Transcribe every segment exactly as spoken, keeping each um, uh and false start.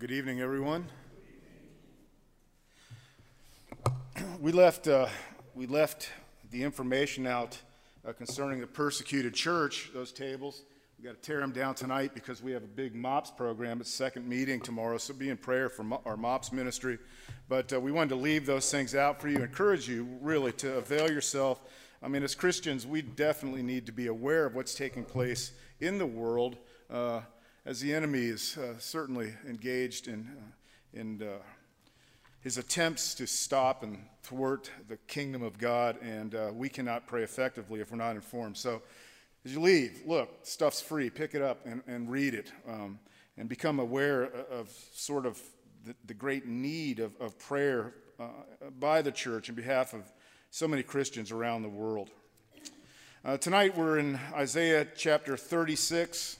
Good evening, everyone. We left uh, we left the information out uh, concerning the persecuted church. Those tables, we got to tear them down tonight because we have a big MOPS program. It's second meeting tomorrow, so be in prayer for mo- our MOPS ministry. But uh, we wanted to leave those things out for you, encourage you really to avail yourself. I mean, as Christians, we definitely need to be aware of what's taking place in the world. Uh, as the enemy is uh, certainly engaged in, uh, in uh, his attempts to stop and thwart the kingdom of God, and uh, we cannot pray effectively if we're not informed. So as you leave, look, stuff's free. Pick it up and, and read it, um, and become aware of sort of the, the great need of, of prayer uh, by the church on behalf of so many Christians around the world. Uh, tonight we're in Isaiah chapter thirty-six.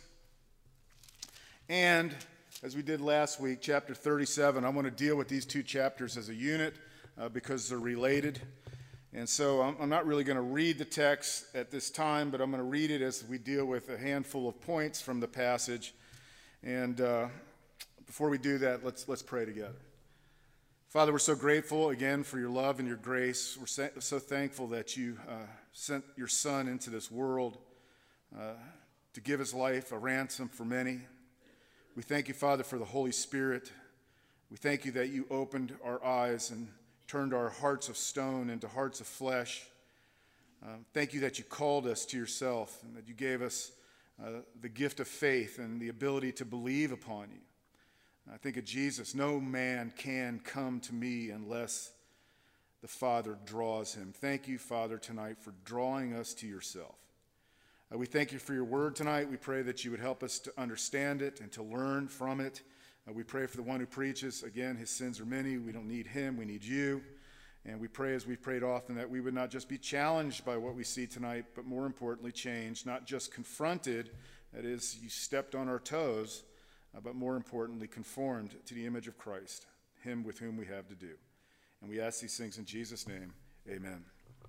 And as we did last week, chapter thirty-seven, I want to deal with these two chapters as a unit uh, because they're related. And so I'm, I'm not really going to read the text at this time, but I'm going to read it as we deal with a handful of points from the passage. And uh, before we do that, let's let's pray together. Father, we're so grateful again for your love and your grace. We're so thankful that you uh, sent your Son into this world uh, to give his life a ransom for many. We thank you, Father, for the Holy Spirit. We thank you that you opened our eyes and turned our hearts of stone into hearts of flesh. Uh, thank you that you called us to yourself and that you gave us uh, the gift of faith and the ability to believe upon you. I think of Jesus. No man can come to me unless the Father draws him. Thank you, Father, tonight for drawing us to yourself. Uh, we thank you for your word tonight. We pray that you would help us to understand it and to learn from it. Uh, we pray for the one who preaches. Again, his sins are many. We don't need him. We need you. And we pray, as we've prayed often, that we would not just be challenged by what we see tonight, but more importantly, changed, not just confronted, that is, you stepped on our toes, uh, but more importantly, conformed to the image of Christ, him with whom we have to do. And we ask these things in Jesus' name. Amen.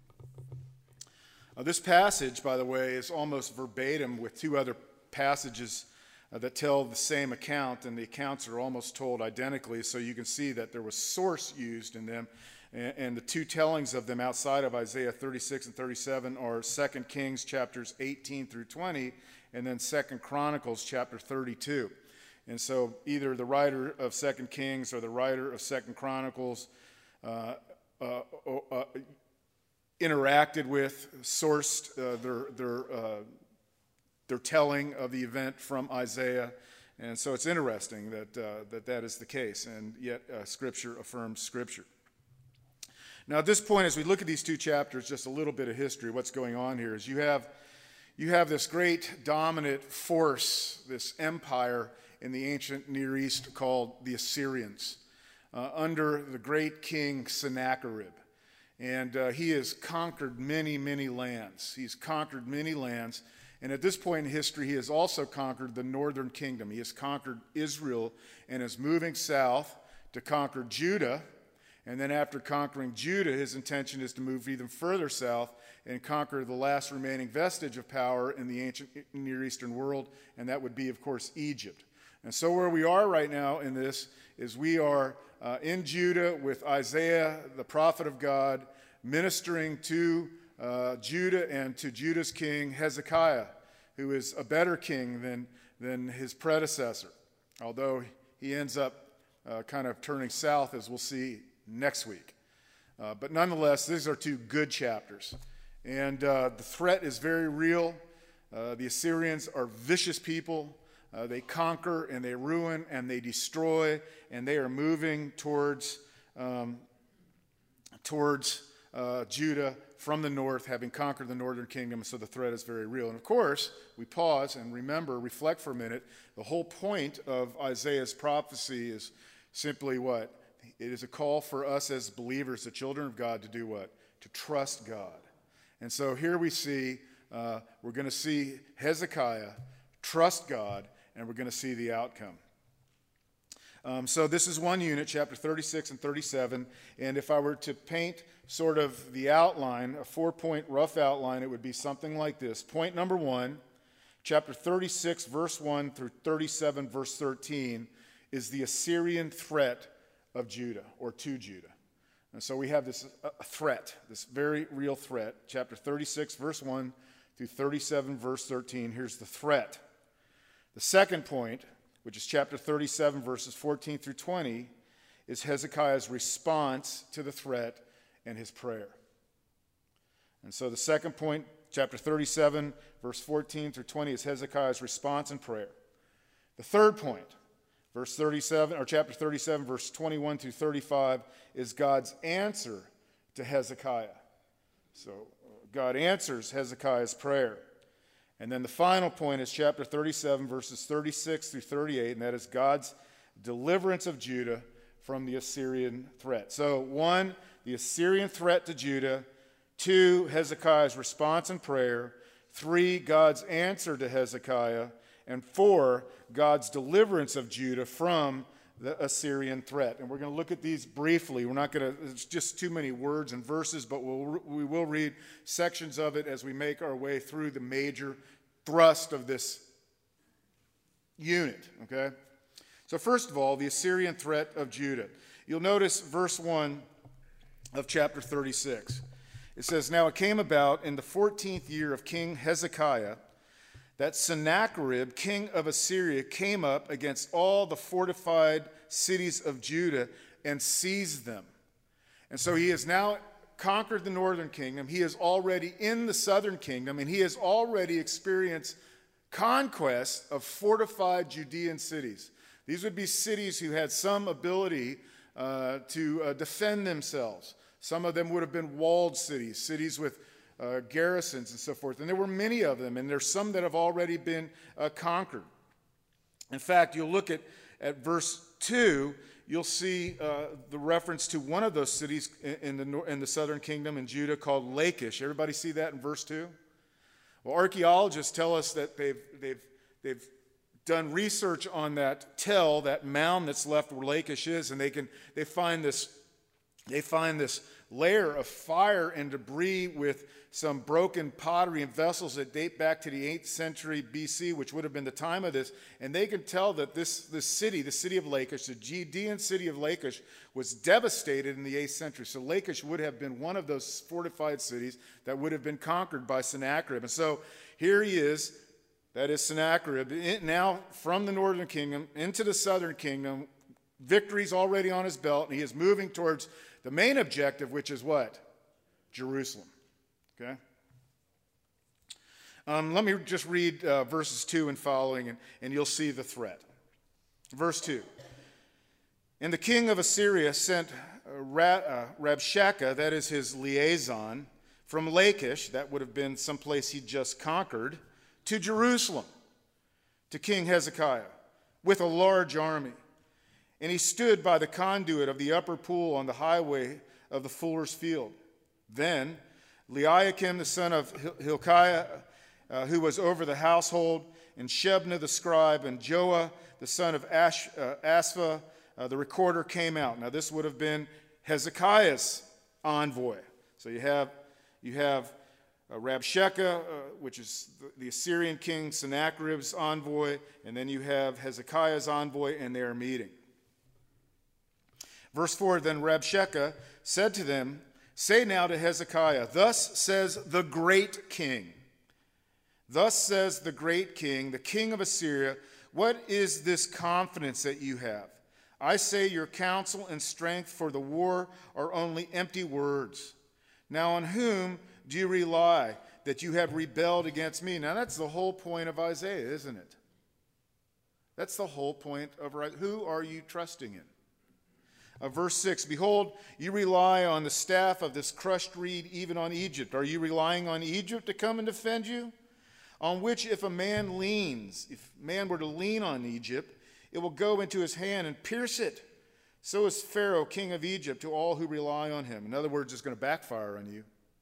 Uh, this passage, by the way, is almost verbatim with two other passages uh, that tell the same account, and the accounts are almost told identically, so you can see that there was source used in them, and, and the two tellings of them outside of Isaiah thirty-six and thirty-seven are Second Kings chapters eighteen through twenty, and then Second Chronicles chapter thirty-two. And so either the writer of Second Kings or the writer of Second Chronicles uh, uh, uh, interacted with, sourced uh, their their uh, their telling of the event from Isaiah, and so it's interesting that uh, that that is the case, and yet uh, Scripture affirms Scripture. Now, at this point, as we look at these two chapters, just a little bit of history. What's going on here is you have you have this great dominant force, this empire in the ancient Near East called the Assyrians, uh, under the great king Sennacherib. And uh, he has conquered many, many lands. He's conquered many lands. And at this point in history, he has also conquered the northern kingdom. He has conquered Israel and is moving south to conquer Judah. And then after conquering Judah, his intention is to move even further south and conquer the last remaining vestige of power in the ancient Near Eastern world, and that would be, of course, Egypt. And so where we are right now in this is we are uh, in Judah with Isaiah, the prophet of God, ministering to uh, Judah and to Judah's king Hezekiah, who is a better king than, than his predecessor, although he ends up uh, kind of turning south, as we'll see next week. Uh, but nonetheless, these are two good chapters. And uh, the threat is very real. Uh, the Assyrians are vicious people. Uh, they conquer and they ruin and they destroy, and they are moving towards um, towards uh, Judah from the north, having conquered the northern kingdom. So the threat is very real. And of course, we pause and remember, reflect for a minute. The whole point of Isaiah's prophecy is simply what? It is a call for us as believers, the children of God, to do what? To trust God. And so here we see, uh, we're going to see Hezekiah trust God, and we're going to see the outcome. Um, so this is one unit, chapter thirty-six and thirty-seven, and if I were to paint sort of the outline, a four-point rough outline, it would be something like this. Point number one, chapter thirty-six, verse one through thirty-seven, verse thirteen, is the Assyrian threat of Judah, or to Judah. And so we have this uh, threat, this very real threat. Chapter thirty-six, verse one through thirty-seven, verse thirteen. Here's the threat. The second point, which is chapter thirty-seven, verses fourteen through twenty, is Hezekiah's response to the threat and his prayer. And so the second point, chapter thirty-seven, verse fourteen through twenty, is Hezekiah's response and prayer. The third point, verse thirty-seven, or chapter thirty-seven, verse twenty-one through thirty-five, is God's answer to Hezekiah. So God answers Hezekiah's prayer. And then the final point is chapter thirty-seven, verses thirty-six through thirty-eight, and that is God's deliverance of Judah from the Assyrian threat. So one, the Assyrian threat to Judah. Two, Hezekiah's response and prayer. Three, God's answer to Hezekiah. And four, God's deliverance of Judah from the Assyrian threat. And we're going to look at these briefly. We're not going to, it's just too many words and verses, but we'll, we will read sections of it as we make our way through the major thrust of this unit, okay? So first of all, the Assyrian threat of Judah. You'll notice verse one of chapter thirty-six. It says, "Now it came about in the fourteenth year of King Hezekiah that Sennacherib, king of Assyria, came up against all the fortified cities of Judah and seized them." And so he has now conquered the northern kingdom. He is already in the southern kingdom, and he has already experienced conquest of fortified Judean cities. These would be cities who had some ability uh, to uh, defend themselves. Some of them would have been walled cities, cities with uh, garrisons and so forth. And there were many of them, and there's some that have already been uh, conquered. In fact, you'll look at, at verse two, you'll see uh, the reference to one of those cities in, in, the, in the southern kingdom in Judah called Lachish. Everybody see that in verse two? Well, archaeologists tell us that they've, they've, they've done research on that tell, that mound that's left where Lachish is, and they can they find this They find this layer of fire and debris with some broken pottery and vessels that date back to the eighth century B C, which would have been the time of this. And they can tell that this, this city, the city of Lachish, the Judean city of Lachish, was devastated in the eighth century. So Lachish would have been one of those fortified cities that would have been conquered by Sennacherib. And so here he is, that is Sennacherib, now from the northern kingdom into the southern kingdom. Victory's already on his belt, and he is moving towards the main objective, which is what? Jerusalem. Okay? Um, let me just read uh, verses two and following, and, and you'll see the threat. Verse two. "And the king of Assyria sent uh, Ra- uh, Rabshakeh, that is his liaison, from Lachish," that would have been someplace he'd just conquered, "to Jerusalem, to King Hezekiah, with a large army. And he stood by the conduit of the upper pool on the highway of the fuller's field. Then Eliakim, the son of Hilkiah, uh, who was over the household, and Shebna the scribe, and Joah, the son of Ash, uh, Asaph, uh, the recorder, came out." Now this would have been Hezekiah's envoy. So you have, you have uh, Rabshakeh, uh, which is the, the Assyrian king Sennacherib's envoy, and then you have Hezekiah's envoy, and they are meeting. Verse four, "Then Rabshakeh said to them, Say now to Hezekiah, Thus says the great king, Thus says the great king, the king of Assyria, what is this confidence that you have? I say your counsel and strength for the war are only empty words. Now on whom do you rely that you have rebelled against me?" Now that's the whole point of Isaiah, isn't it? That's the whole point of who are you trusting in? Uh, verse six, "Behold, you rely on the staff of this crushed reed, even on Egypt. Are you relying on Egypt to come and defend you? On which if a man leans, if man were to lean on Egypt, it will go into his hand and pierce it. So is Pharaoh, king of Egypt, to all who rely on him." In other words, it's going to backfire on you.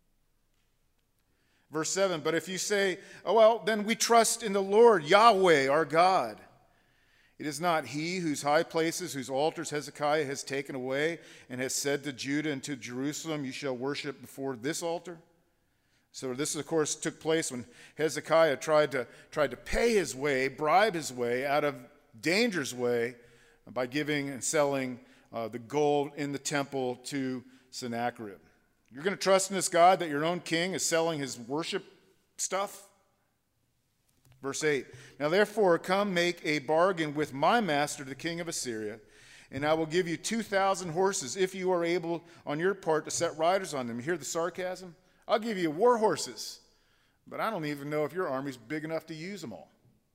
Verse seven, "But if you say, oh, well, then we trust in the Lord, Yahweh, our God. It is not he whose high places, whose altars Hezekiah has taken away, and has said to Judah and to Jerusalem, you shall worship before this altar." So this, of course, took place when Hezekiah tried to, tried to pay his way, bribe his way out of danger's way by giving and selling uh, the gold in the temple to Sennacherib. You're going to trust in this God that your own king is selling his worship stuff? Verse eight, now therefore come make a bargain with my master, the king of Assyria, and I will give you two thousand horses if you are able on your part to set riders on them. You hear the sarcasm? I'll give you war horses, but I don't even know if your army's big enough to use them all.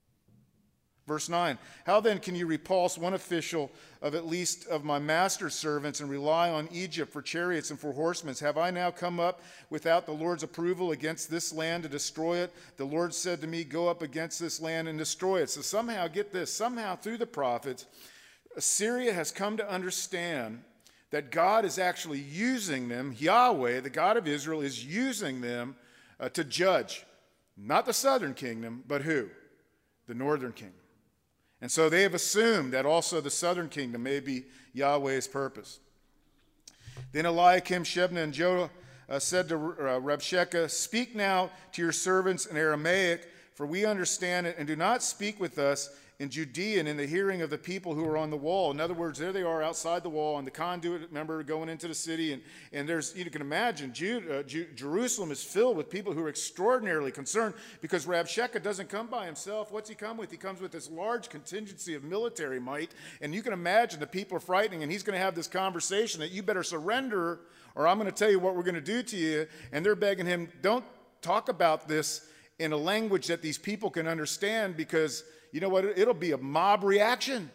Verse nine, how then can you repulse one official of at least of my master's servants and rely on Egypt for chariots and for horsemen? Have I now come up without the Lord's approval against this land to destroy it? The Lord said to me, go up against this land and destroy it. So somehow, get this, somehow through the prophets, Assyria has come to understand that God is actually using them. Yahweh, the God of Israel, is using them uh, to judge. Not the southern kingdom, but who? The northern kingdom. And so they have assumed that also the southern kingdom may be Yahweh's purpose. Then Eliakim, Shebna, and Joah uh, said to uh, Rabshakeh, speak now to your servants in Aramaic, for we understand it, and do not speak with us in Judean in the hearing of the people who are on the wall. In other words, there they are outside the wall on the conduit, remember, going into the city. And, and there's, you can imagine, Jude, uh, Ju- Jerusalem is filled with people who are extraordinarily concerned because Rabshakeh doesn't come by himself. What's he come with? He comes with this large contingency of military might. And you can imagine the people are frightening, and he's going to have this conversation that you better surrender or I'm going to tell you what we're going to do to you. And they're begging him, don't talk about this in a language that these people can understand, because you know what? It'll be a mob reaction.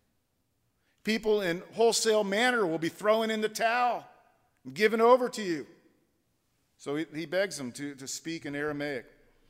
People in wholesale manner will be throwing in the towel and giving over to you. So he, he begs them to, to speak in Aramaic.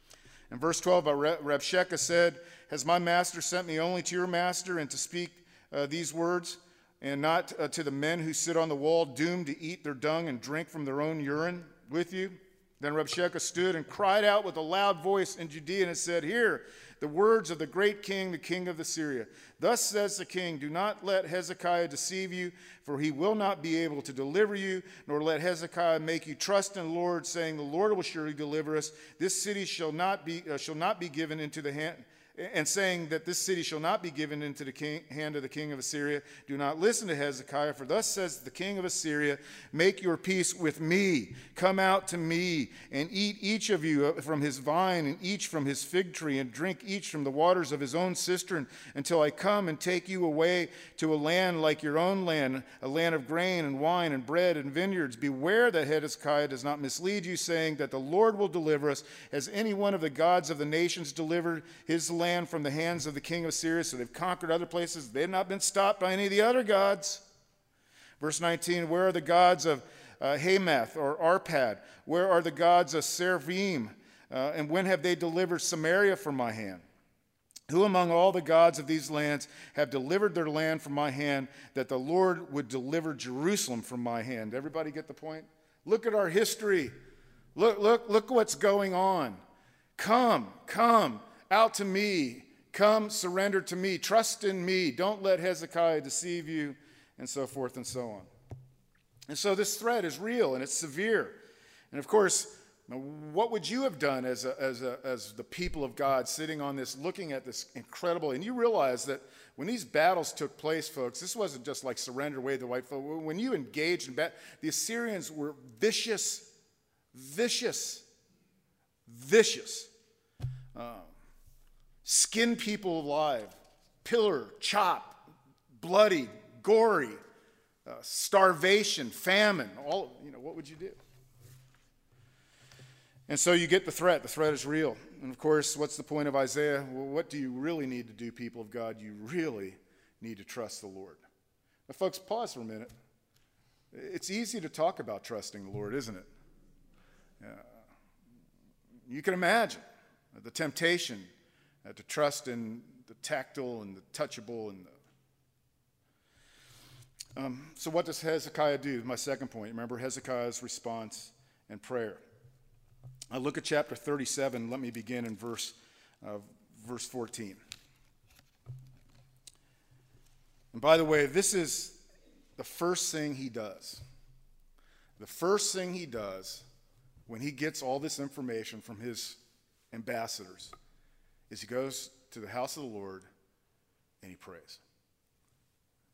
In verse twelve, Rabshakeh said, has my master sent me only to your master and to speak uh, these words, and not uh, to the men who sit on the wall, doomed to eat their dung and drink from their own urine with you? Then Rabshakeh stood and cried out with a loud voice in Judea and said, hear the words of the great king, the king of Assyria. Thus says the king, do not let Hezekiah deceive you, for he will not be able to deliver you, nor let Hezekiah make you trust in the Lord, saying, the Lord will surely deliver us. This city shall not be, uh, shall not be given into the hand, and saying that this city shall not be given into the king, hand of the king of Assyria. Do not listen to Hezekiah, for thus says the king of Assyria, make your peace with me. Come out to me, and eat each of you from his vine, and each from his fig tree, and drink each from the waters of his own cistern, until I come and take you away to a land like your own land, a land of grain and wine and bread and vineyards. Beware that Hezekiah does not mislead you, saying that the Lord will deliver us. Has any one of the gods of the nations delivered his land from the hands of the king of Assyria? So they've conquered other places. They've not been stopped by any of the other gods. Verse nineteen, where are the gods of uh, Hamath or Arpad? Where are the gods of Seraphim? Uh, and when have they delivered Samaria from my hand? Who among all the gods of these lands have delivered their land from my hand, that the Lord would deliver Jerusalem from my hand? Everybody get the point? Look at our history. Look, look, look what's going on. Come, come out to me. Come, surrender to me. Trust in me. Don't let Hezekiah deceive you, and so forth and so on. And so this threat is real, and it's severe. And of course, what would you have done as, a, as, a, as the people of God sitting on this, looking at this incredible, and you realize that when these battles took place, folks, this wasn't just like surrender, wave the white flag. When you engaged in battle, the Assyrians were vicious, vicious, vicious. Um, skin people alive, pillar, chop, bloody, gory, uh, starvation, famine, all, you know, what would you do? And so you get the threat. The threat is real. And of course, what's the point of Isaiah? Well, what do you really need to do, people of God? You really need to trust the Lord. Now, folks, pause for a minute. It's easy to talk about trusting the Lord, isn't it? Uh, you can imagine the temptation uh, to trust in the tactile and the touchable. and the, um, So what does Hezekiah do? My second point. Remember Hezekiah's response and prayer. I look at chapter thirty-seven. Let me begin in verse, uh, verse fourteen. And by the way, this is the first thing he does. The first thing he does when he gets all this information from his ambassadors is he goes to the house of the Lord and he prays.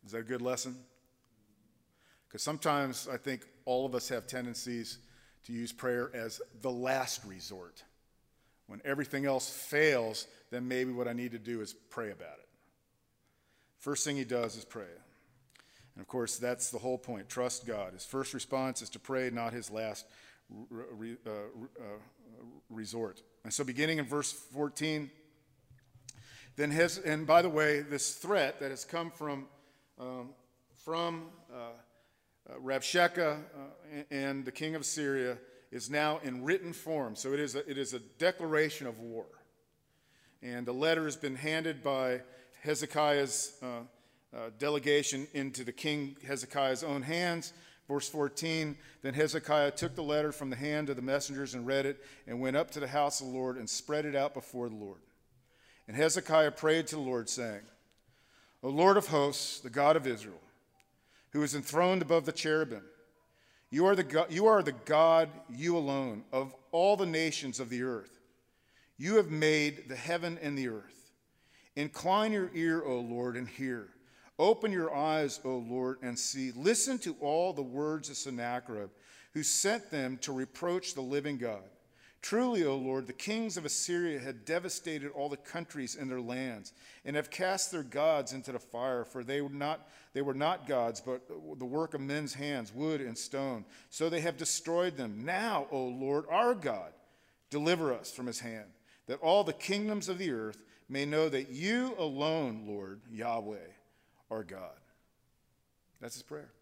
Is that a good lesson? Because sometimes I think all of us have tendencies to use prayer as the last resort. When everything else fails, then maybe what I need to do is pray about it. First thing he does is pray. And of course, that's the whole point. Trust God. His first response is to pray, not his last re, uh, uh, resort. And so beginning in verse fourteen, then his, and by the way, this threat that has come from, um, from uh, uh, Rabshakeh uh, and the king of Syria is now in written form. So it is a, it is a declaration of war. And the letter has been handed by Hezekiah's uh, uh, delegation into the king Hezekiah's own hands. Verse fourteen, then Hezekiah took the letter from the hand of the messengers and read it and went up to the house of the Lord and spread it out before the Lord. And Hezekiah prayed to the Lord, saying, O Lord of hosts, the God of Israel, who is enthroned above the cherubim, you are the God, you are the God, you alone, of all the nations of the earth. You have made the heaven and the earth. Incline your ear, O Lord, and hear. Open your eyes, O Lord, and see. Listen to all the words of Sennacherib, who sent them to reproach the living God. Truly, O Lord, the kings of Assyria had devastated all the countries in their lands, and have cast their gods into the fire, for they were not, they were not gods, but the work of men's hands, wood and stone. So they have destroyed them. Now, O Lord, our God, deliver us from his hand, that all the kingdoms of the earth may know that you alone, Lord, Yahweh, are God. That's his prayer.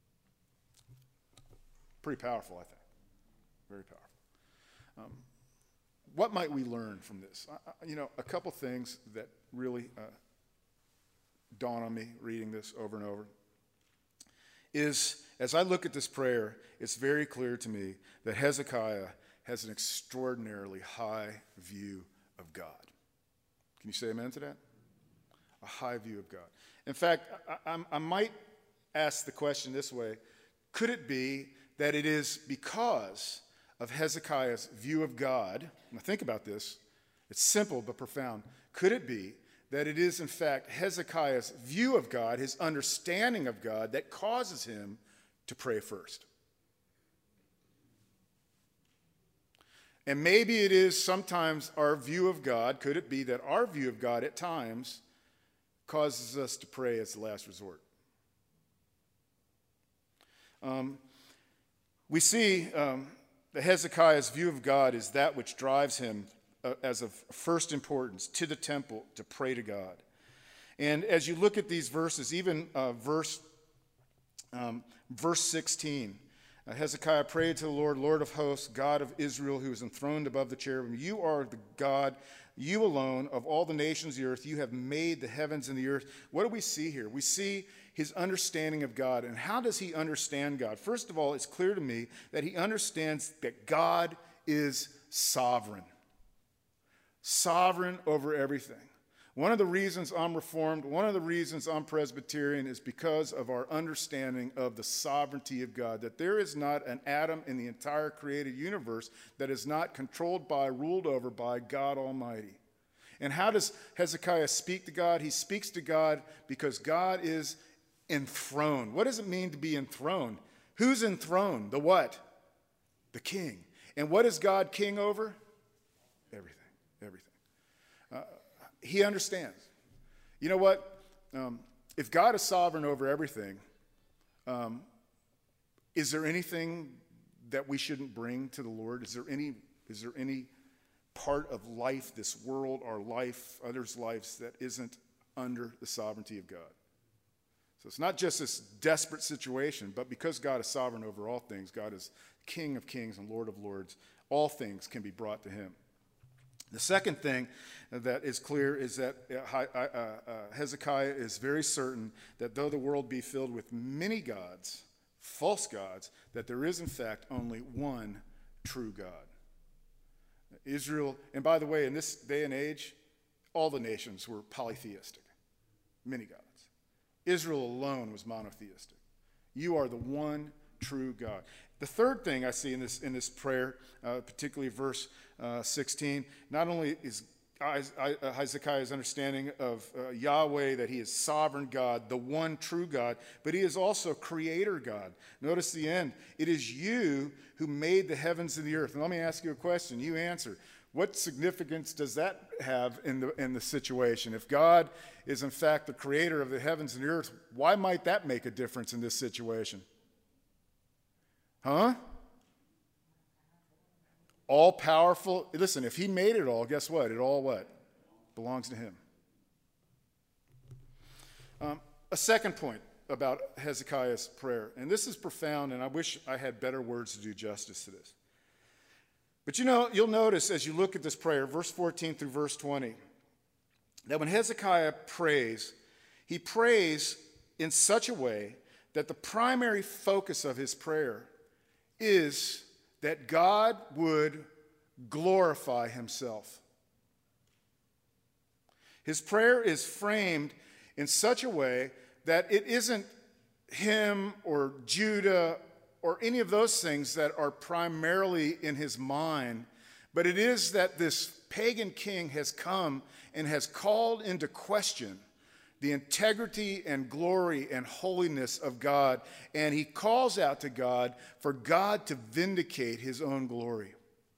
Pretty powerful, I think. Very powerful. Um, what might we learn from this? I, you know, a couple things that really uh, dawn on me reading this over and over is, as I look at this prayer, it's very clear to me that Hezekiah has an extraordinarily high view of God. Can you say amen to that? A high view of God. In fact, I, I, I might ask the question this way. Could it be that it is because of Hezekiah's view of God? Now think about this. It's simple but profound. Could it be that it is, in fact, Hezekiah's view of God, his understanding of God, that causes him to pray first? And maybe it is sometimes our view of God, could it be that our view of God at times causes us to pray as the last resort? Um, we see um, that Hezekiah's view of God is that which drives him uh, as of first importance to the temple to pray to God. And as you look at these verses, even uh, verse, um, verse sixteen, Uh, Hezekiah prayed to the Lord, Lord of hosts, God of Israel, who is enthroned above the cherubim. You are the God, you alone, of all the nations of the earth. You have made the heavens and the earth. What do we see here? We see his understanding of God. And how does he understand God? First of all, it's clear to me that he understands that God is sovereign. Sovereign over everything. One of the reasons I'm Reformed, one of the reasons I'm Presbyterian is because of our understanding of the sovereignty of God, that there is not an atom in the entire created universe that is not controlled by, ruled over by God Almighty. And how does Hezekiah speak to God? He speaks to God because God is enthroned. What does it mean to be enthroned? Who's enthroned? The what? The king. And what is God king over? Everything, everything. Uh, He understands. You know what? Um, if God is sovereign over everything, um, is there anything that we shouldn't bring to the Lord? Is there any, is there any part of life, this world, our life, others' lives, that isn't under the sovereignty of God? So it's not just this desperate situation, but because God is sovereign over all things, God is King of kings and Lord of lords, all things can be brought to him. The second thing that is clear is that Hezekiah is very certain that though the world be filled with many gods, false gods, that there is in fact only one true God. Israel, and by the way, in this day and age, all the nations were polytheistic, many gods. Israel alone was monotheistic. You are the one true God. The third thing I see in this in this prayer, uh, particularly verse uh, sixteen, not only is Hezekiah's understanding of uh, Yahweh, that he is sovereign God, the one true God, but he is also creator God. Notice the end. It is you who made the heavens and the earth. And let me ask you a question. You answer. What significance does that have in the, in the situation? If God is in fact the creator of the heavens and the earth, why might that make a difference in this situation? Huh? All powerful. Listen, if he made it all, guess what? It all what? Belongs to him. Um, a second point about Hezekiah's prayer, and this is profound, and I wish I had better words to do justice to this. But you know, you'll notice as you look at this prayer, verse fourteen through verse twenty, that when Hezekiah prays, he prays in such a way that the primary focus of his prayer is that God would glorify himself. His prayer is framed in such a way that it isn't him or Judah or any of those things that are primarily in his mind, but it is that this pagan king has come and has called into question the integrity and glory and holiness of God, and he calls out to God for God to vindicate his own glory.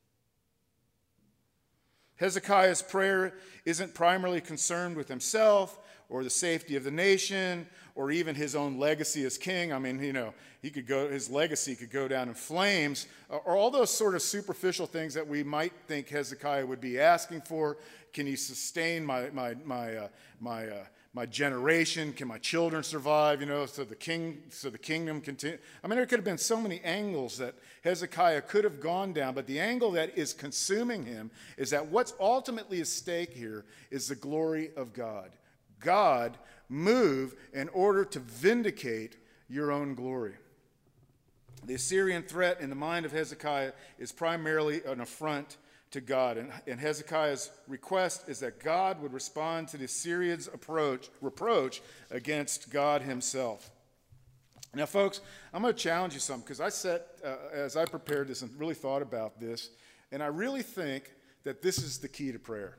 Hezekiah's prayer isn't primarily concerned with himself or the safety of the nation or even his own legacy as king. I mean, you know, he could go, his legacy could go down in flames, or all those sort of superficial things that we might think Hezekiah would be asking for. Can he sustain my my my uh, my uh, my generation? Can my children survive? You know, so the king, so the kingdom continue. I mean, there could have been so many angles that Hezekiah could have gone down, but the angle that is consuming him is that what's ultimately at stake here is the glory of God. God, move in order to vindicate your own glory. The Assyrian threat in the mind of Hezekiah is primarily an affront to God. And, and Hezekiah's request is that God would respond to the Assyrians' approach, reproach against God himself. Now, folks, I'm going to challenge you some, because I sat, uh, as I prepared this and really thought about this, and I really think that this is the key to prayer.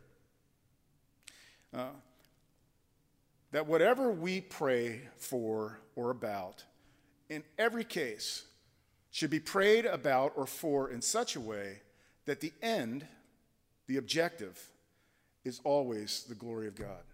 Uh, that whatever we pray for or about, in every case, should be prayed about or for in such a way that the end, the objective, is always the glory of God.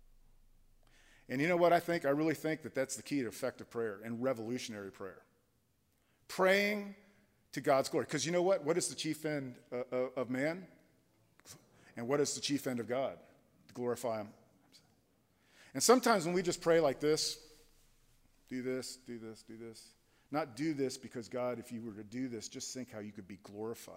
And you know what I think? I really think that that's the key to effective prayer and revolutionary prayer. Praying to God's glory. Because you know what? What is the chief end uh, of man? And what is the chief end of God? To glorify him. And sometimes when we just pray like this, do this, do this, do this. Not do this because, God, if you were to do this, just think how you could be glorified.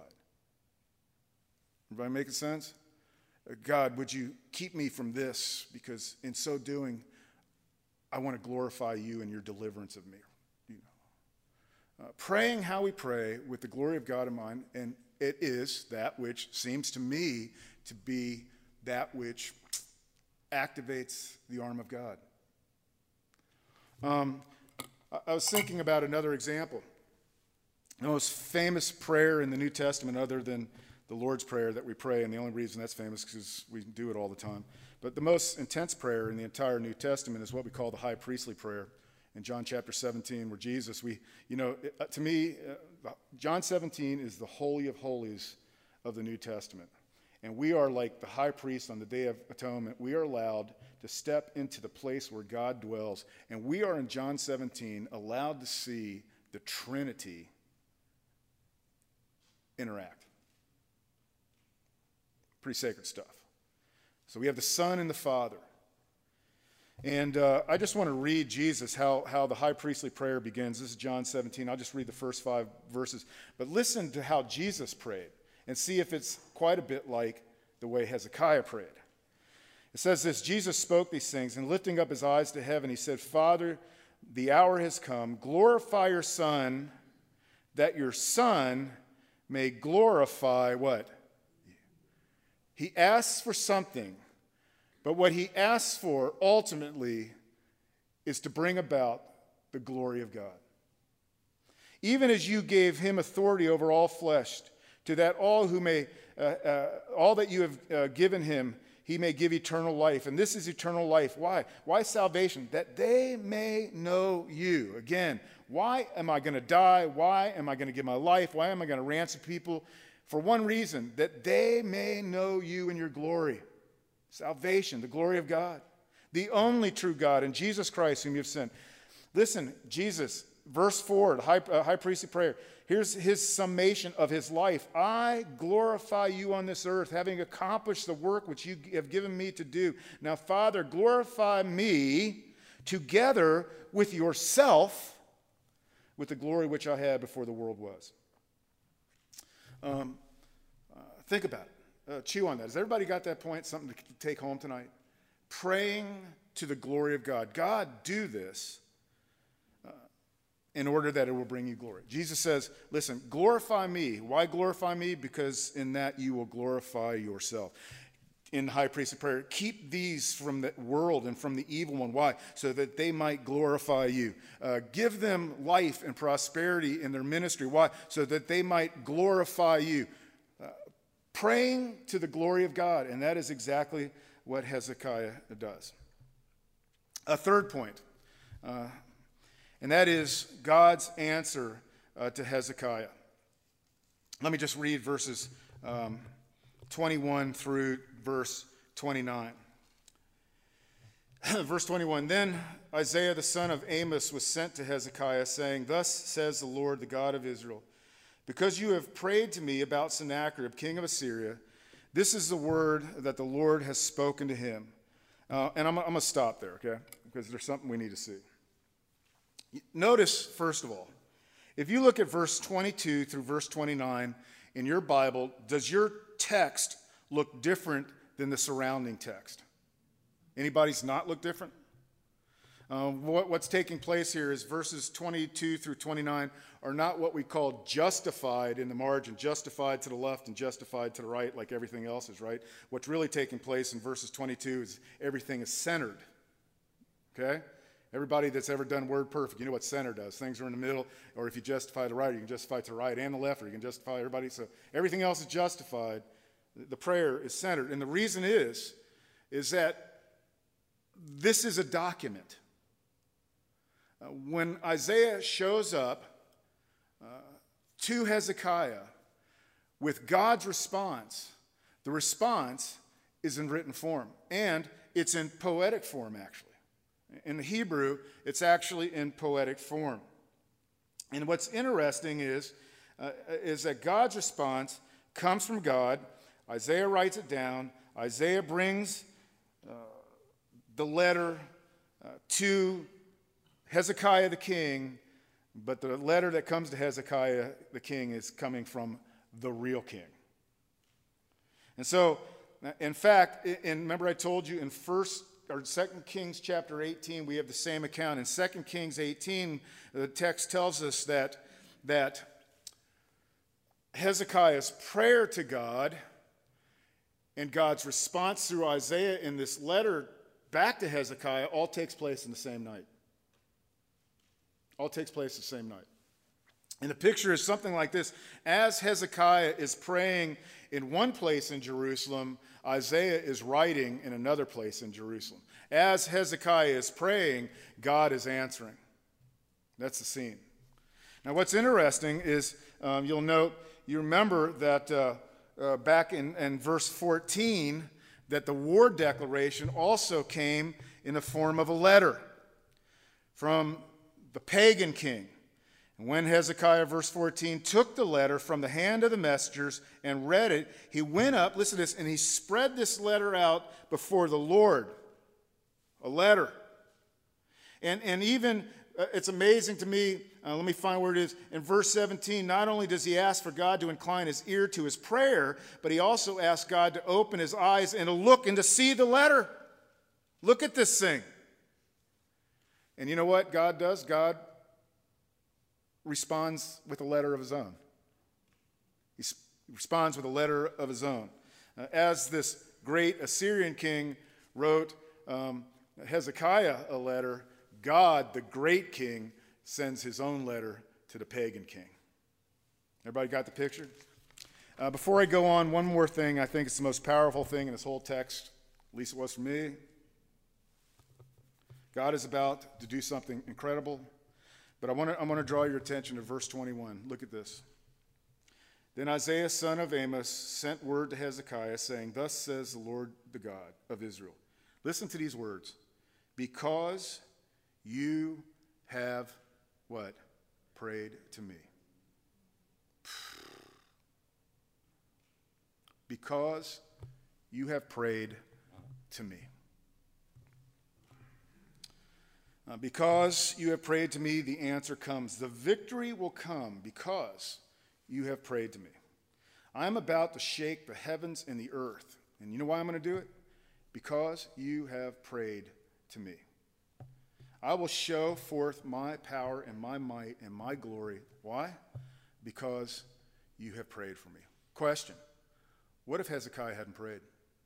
Everybody making sense? Uh, God, would you keep me from this? Because in so doing, I want to glorify you and your deliverance of me. You know. uh, praying how we pray with the glory of God in mind, and it is that which seems to me to be that which activates the arm of God. Um, I, I was thinking about another example. The most famous prayer in the New Testament, other than the Lord's Prayer that we pray, and the only reason that's famous is because we do it all the time. But the most intense prayer in the entire New Testament is what we call the high priestly prayer in John chapter seventeen, where Jesus, we, you know, it, to me, uh, John seventeen is the holy of holies of the New Testament. And we are like the high priest on the Day of Atonement. We are allowed to step into the place where God dwells. And we are in John seventeen allowed to see the Trinity interact. Pretty sacred stuff. So we have the Son and the Father. And uh, I just want to read Jesus, how, how the high priestly prayer begins. This is John seventeen. I'll just read the first five verses. But listen to how Jesus prayed and see if it's quite a bit like the way Hezekiah prayed. It says this: Jesus spoke these things, and lifting up his eyes to heaven, he said, Father, the hour has come. Glorify your Son, that your Son may glorify what? He asks for something, but what he asks for ultimately is to bring about the glory of God. Even as you gave him authority over all flesh, to that all who may, uh, uh, all that you have uh, given him, he may give eternal life. And this is eternal life. Why? Why salvation? That they may know you. Again, why am I going to die? Why am I going to give my life? Why am I going to ransom people? For one reason, that they may know you in your glory. Salvation, the glory of God. The only true God, and Jesus Christ whom you have sent. Listen, Jesus, verse four, the high, uh, high priestly prayer. Here's his summation of his life. I glorify you on this earth, having accomplished the work which you have given me to do. Now, Father, glorify me together with yourself, with the glory which I had before the world was. Um, uh, think about it. Uh, chew on that. Has everybody got that point? Something to take home tonight? Praying to the glory of God. God, do this uh, in order that it will bring you glory. Jesus says, listen, glorify me. Why glorify me? Because in that you will glorify yourself. In high priestly prayer, keep these from the world and from the evil one. Why? So that they might glorify you. Uh, give them life and prosperity in their ministry. Why? So that they might glorify you. Uh, praying to the glory of God, and that is exactly what Hezekiah does. A third point, uh, and that is God's answer uh, to Hezekiah. Let me just read verses um, twenty-one through verse twenty-nine. Verse twenty-one, then Isaiah the son of Amos was sent to Hezekiah, saying, thus says the Lord, the God of Israel, because you have prayed to me about Sennacherib, king of Assyria, this is the word that the Lord has spoken to him. Uh, and I'm, I'm going to stop there, okay? Because there's something we need to see. Notice, first of all, if you look at verse twenty-two through verse twenty-nine in your Bible, does your text look different than the surrounding text? Anybody's not look different? Um, what, what's taking place here is verses twenty-two through twenty-nine are not what we call justified in the margin, justified to the left and justified to the right like everything else is, right? What's really taking place in verses twenty-two is everything is centered, okay? Everybody that's ever done word perfect, you know what center does. Things are in the middle, or if you justify the right, you can justify to the right and the left, or you can justify everybody. So everything else is justified. The prayer is centered. And the reason is, is that this is a document. Uh, when Isaiah shows up uh, to Hezekiah with God's response, the response is in written form. And it's in poetic form, actually. In the Hebrew, it's actually in poetic form. And what's interesting is, uh, is that God's response comes from God. Isaiah writes it down. Isaiah brings uh, the letter uh, to Hezekiah the king, but the letter that comes to Hezekiah the king is coming from the real king. And so, in fact, in, remember I told you in first or Second Kings chapter eighteen, we have the same account. In Second Kings eighteen, the text tells us that, that Hezekiah's prayer to God and God's response through Isaiah in this letter back to Hezekiah all takes place in the same night. All takes place the same night. And the picture is something like this. As Hezekiah is praying in one place in Jerusalem, Isaiah is writing in another place in Jerusalem. As Hezekiah is praying, God is answering. That's the scene. Now, what's interesting is um, you'll note, you remember that uh, uh, back in, in verse fourteen, that the war declaration also came in the form of a letter from the pagan king. And when Hezekiah, verse fourteen, took the letter from the hand of the messengers and read it, he went up, listen to this, and he spread this letter out before the Lord. A letter. And, and even, uh, it's amazing to me, uh, let me find where it is. In verse seventeen, not only does he ask for God to incline his ear to his prayer, but he also asks God to open his eyes and to look and to see the letter. Look at this thing. And you know what God does? God responds with a letter of his own. He sp- responds with a letter of his own. Uh, as this great Assyrian king wrote um, Hezekiah a letter, God, the great king, sends his own letter to the pagan king. Everybody got the picture? Uh, before I go on, one more thing. I think it's the most powerful thing in this whole text, at least it was for me. God is about to do something incredible, but I want to I want to draw your attention to verse twenty-one. Look at this. Then Isaiah, son of Amos, sent word to Hezekiah, saying, "Thus says the Lord, the God of Israel." Listen to these words. Because you have, what? Prayed to me. Because you have prayed to me. Uh, because you have prayed to me, the answer comes. The victory will come because you have prayed to me. I am about to shake the heavens and the earth. And you know why I'm going to do it? Because you have prayed to me. I will show forth my power and my might and my glory. Why? Because you have prayed for me. Question. What if Hezekiah hadn't prayed?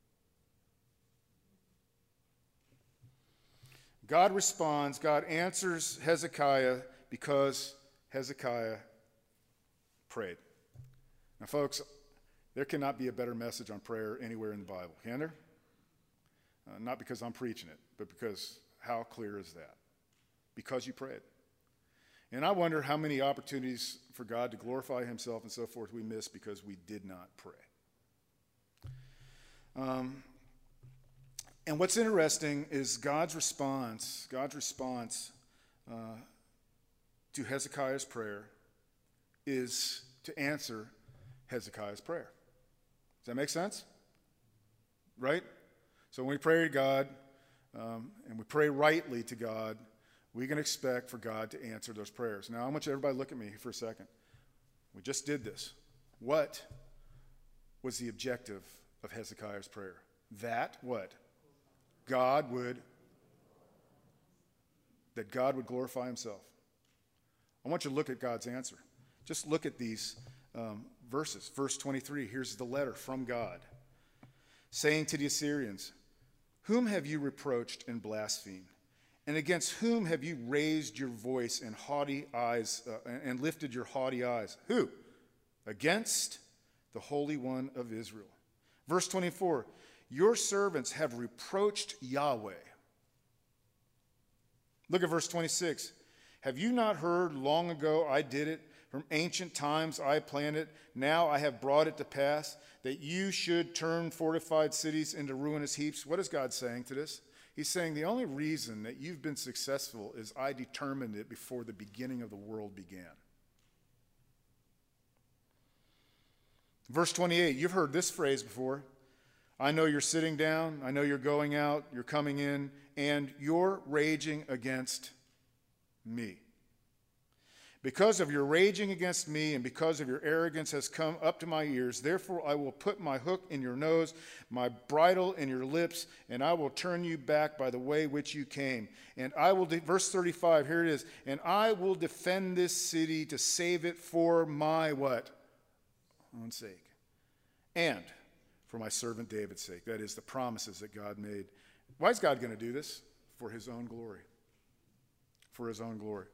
God responds, God answers Hezekiah because Hezekiah prayed. Now, folks, there cannot be a better message on prayer anywhere in the Bible, can there? Uh, not because I'm preaching it, but because how clear is that? Because you prayed. And I wonder how many opportunities for God to glorify himself and so forth we missed because we did not pray. Um, and what's interesting is God's response, God's response uh, to Hezekiah's prayer is to answer Hezekiah's prayer. Does that make sense? Right? So when we pray to God, um, and we pray rightly to God, we can expect for God to answer those prayers. Now, I want you everybody to look at me for a second. We just did this. What was the objective of Hezekiah's prayer? That what? God would, that God would glorify himself. I want you to look at God's answer. Just look at these um, verses. Verse twenty-three, here's the letter from God, saying to the Assyrians, "Whom have you reproached and blasphemed? And against whom have you raised your voice and haughty eyes uh, and lifted your haughty eyes? Who? Against the Holy One of Israel." Verse twenty-four, "Your servants have reproached Yahweh." Look at verse twenty-six. "Have you not heard long ago I did it? From ancient times I planned it. Now I have brought it to pass that you should turn fortified cities into ruinous heaps." What is God saying to this? He's saying the only reason that you've been successful is I determined it before the beginning of the world began. Verse twenty-eight, you've heard this phrase before. "I know you're sitting down, I know you're going out, you're coming in, and you're raging against me. Because of your raging against me and because of your arrogance has come up to my ears, therefore I will put my hook in your nose, my bridle in your lips, and I will turn you back by the way which you came. And I will," de- verse thirty-five, here it is, "and I will defend this city to save it for my" what? "Own sake. And for my servant David's sake." That is the promises that God made. Why is God going to do this? For his own glory. For his own glory.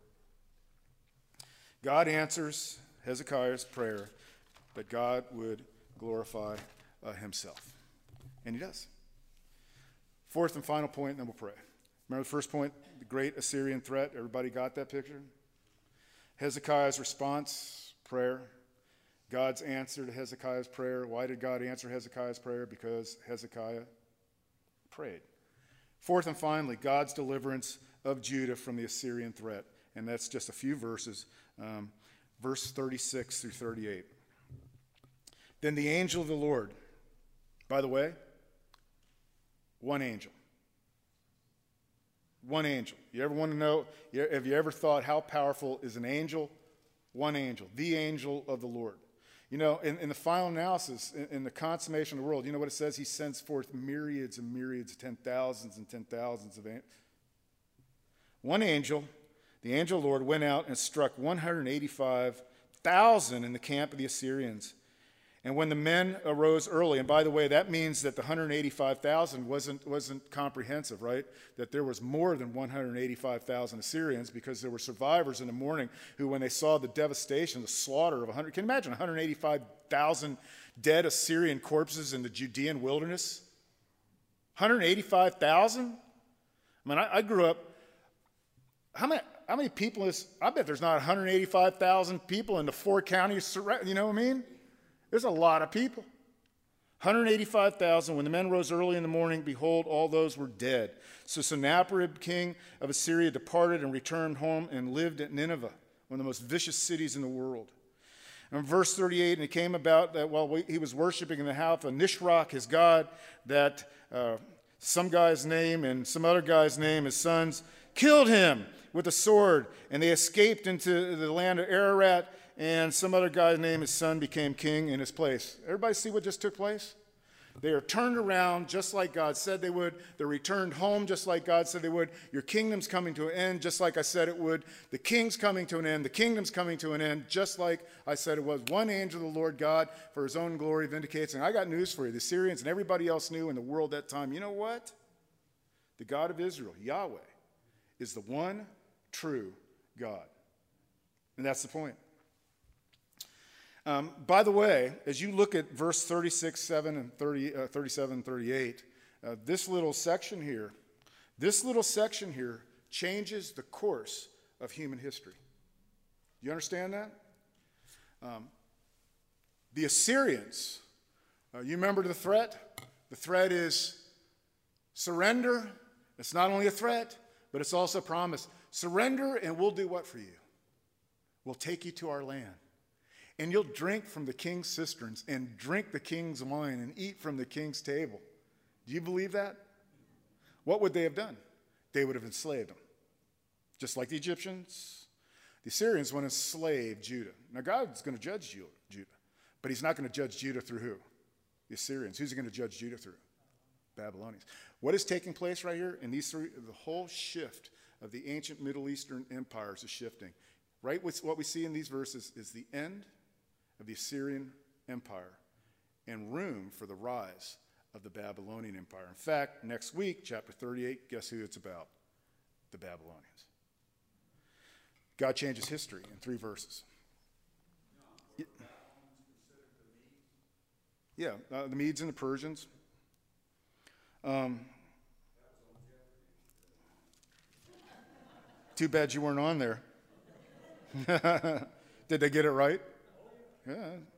God answers Hezekiah's prayer that God would glorify uh, himself. And he does. Fourth and final point, and then we'll pray. Remember the first point, the great Assyrian threat? Everybody got that picture? Hezekiah's response, prayer. God's answer to Hezekiah's prayer. Why did God answer Hezekiah's prayer? Because Hezekiah prayed. Fourth and finally, God's deliverance of Judah from the Assyrian threat. And that's just a few verses. Um, verse thirty-six through thirty-eight. "Then the angel of the Lord," by the way, one angel. One angel. You ever want to know, have you ever thought how powerful is an angel? One angel. The angel of the Lord. You know, in, in the final analysis, in, in the consummation of the world, you know what it says? He sends forth myriads and myriads, ten thousands and ten thousands of angels. One angel, the angel of the Lord, went out and struck one hundred eighty-five thousand in the camp of the Assyrians. And when the men arose early, and by the way, that means that the one hundred eighty-five thousand wasn't, wasn't comprehensive, right? That there was more than one hundred eighty-five thousand Assyrians, because there were survivors in the morning who, when they saw the devastation, the slaughter of one hundred, can you imagine one hundred eighty-five thousand dead Assyrian corpses in the Judean wilderness? one hundred eighty-five thousand? I mean, I, I grew up, how many, how many people is, I bet there's not one hundred eighty-five thousand people in the four counties, you know what I mean? There's a lot of people. one hundred eighty-five thousand. When the men rose early in the morning, behold, all those were dead. So Sennacherib, king of Assyria, departed and returned home and lived at Nineveh, one of the most vicious cities in the world. And verse thirty-eight, and it came about that while he was worshiping in the house of Nisroch, his god, that uh, some guy's name and some other guy's name, his sons, killed him with a sword, and they escaped into the land of Ararat, and some other guy's name, his son, became king in his place. Everybody see what just took place? They are turned around just like God said they would. They're returned home just like God said they would. Your kingdom's coming to an end just like I said it would. The king's coming to an end. The kingdom's coming to an end just like I said it was. One angel of the Lord God for his own glory vindicates. And I got news for you. The Syrians and everybody else knew in the world that time, you know what? The God of Israel, Yahweh, is the one true God. And that's the point. Um, by the way, as you look at verse thirty-six, seven, and thirty, uh, thirty-seven, and thirty-eight, uh, this little section here, this little section here changes the course of human history. You understand that? Um, the Assyrians, uh, you remember the threat? The threat is surrender. It's not only a threat, but it's also a promise. Surrender and we'll do what for you? We'll take you to our land. And you'll drink from the king's cisterns and drink the king's wine and eat from the king's table. Do you believe that? What would they have done? They would have enslaved them. Just like the Egyptians, the Assyrians would enslave Judah. Now God's going to judge Judah, but he's not going to judge Judah through who? The Assyrians. Who's he going to judge Judah through? Babylonians. What is taking place right here? In these three, the whole shift of the ancient Middle Eastern empires is shifting. Right? What we see in these verses is the end of the Assyrian Empire and room for the rise of the Babylonian Empire. In fact, next week, chapter thirty-eight, guess who it's about? The Babylonians. God changes history in three verses. Yeah, uh, the Medes and the Persians. Um, too bad you weren't on there. Did they get it right? Yeah.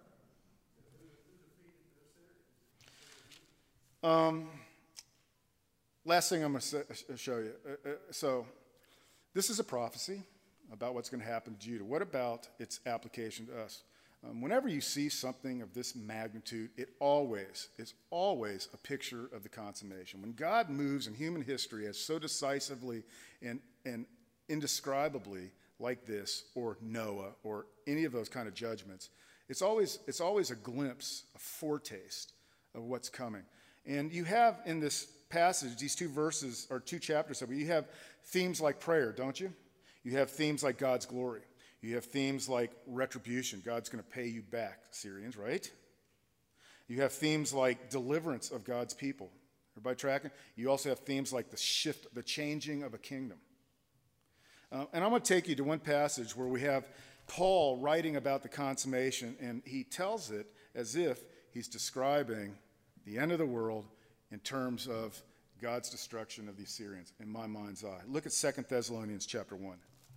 Um, last thing I'm going to show you. Uh, uh, so, this is a prophecy about what's going to happen to Judah. What about its application to us? Um, whenever you see something of this magnitude, it always, it's always a picture of the consummation. When God moves in human history as so decisively and, and indescribably like this, or Noah, or any of those kind of judgments, it's always, it's always a glimpse, a foretaste of what's coming. And you have in this passage, these two verses, or two chapters of it, you have themes like prayer, don't you? You have themes like God's glory. You have themes like retribution. God's going to pay you back, Syrians, right? You have themes like deliverance of God's people. Everybody tracking? You also have themes like the shift, the changing of a kingdom. Uh, and I'm going to take you to one passage where we have Paul writing about the consummation, and he tells it as if he's describing the end of the world in terms of God's destruction of the Assyrians, in my mind's eye. Look at Second Thessalonians chapter one.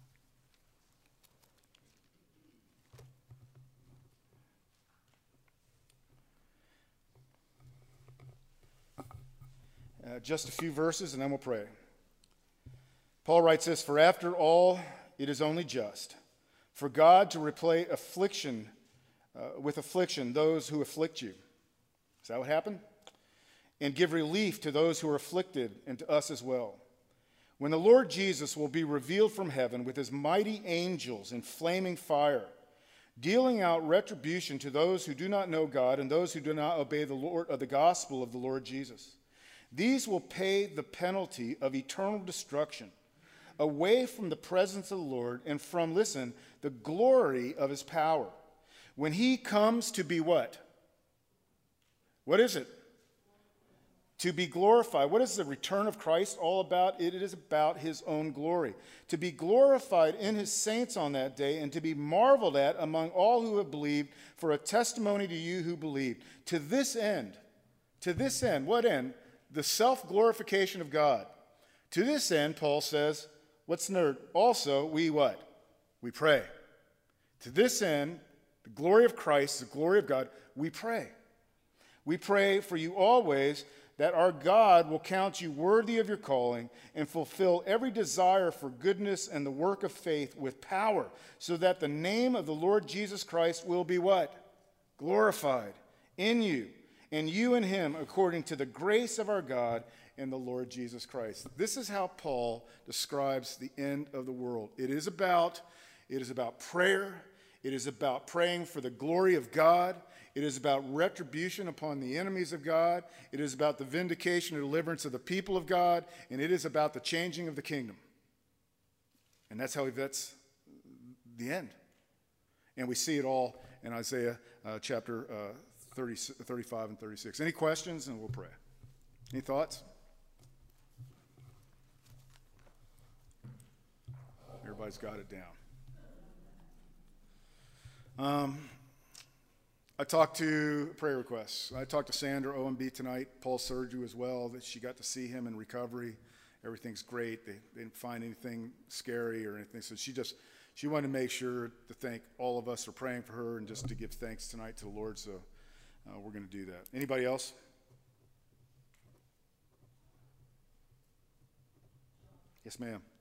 Uh, just a few verses, and then we'll pray. Paul writes this, "For after all, it is only just for God to repay affliction uh, with affliction those who afflict you." Is that what happened? "And give relief to those who are afflicted, and to us as well. When the Lord Jesus will be revealed from heaven with his mighty angels in flaming fire, dealing out retribution to those who do not know God and those who do not obey the Lord of the gospel of the Lord Jesus. These will pay the penalty of eternal destruction, away from the presence of the Lord and from, listen, the glory of his power, when he comes to be what? What is it? To be glorified. What is the return of Christ all about? It is about his own glory. To be glorified in his saints on that day, and to be marveled at among all who have believed, for a testimony to you who believed. To this end, to this end, what end? The self-glorification of God. To this end, Paul says, what's nerd? Also, we what? We pray. To this end, the glory of Christ, the glory of God, we pray. We pray for you always, that our God will count you worthy of your calling and fulfill every desire for goodness and the work of faith with power, so that the name of the Lord Jesus Christ will be what? Glorified in you, and you in him, according to the grace of our God and the Lord Jesus Christ. This is how Paul describes the end of the world. It is about, it is about prayer. It is about praying for the glory of God. It is about retribution upon the enemies of God. It is about the vindication and deliverance of the people of God. And it is about the changing of the kingdom. And that's how that's the end. And we see it all in Isaiah uh, chapter uh, thirty, thirty-five and thirty-six. Any questions? And we'll pray. Any thoughts? Everybody's got it down. Um... I talked to prayer requests. I talked to Sandra O M B tonight, Paul's surgery as well, that she got to see him in recovery. Everything's great. They, they didn't find anything scary or anything. So she just, she wanted to make sure to thank all of us for praying for her and just to give thanks tonight to the Lord. So uh, we're going to do that. Anybody else? Yes, ma'am.